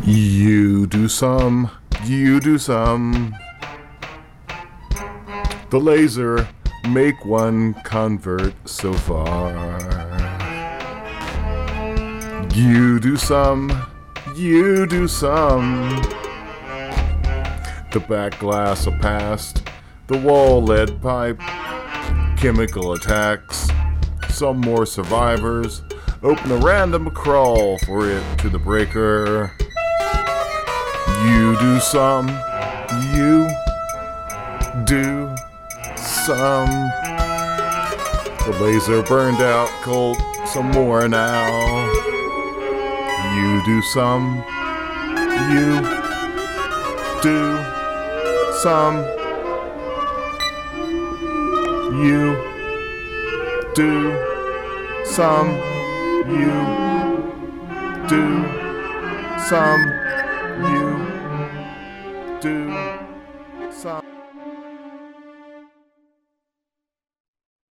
You do some, you do some. The laser make one convert so far. You do some, you do some. The back glass of past, the wall lead pipe, chemical attacks, some more survivors. Open a random crawl for it to the breaker. You do some, you do some. The laser burned out cold, some more now. You do some, you do some, you do some, you do some, you do some.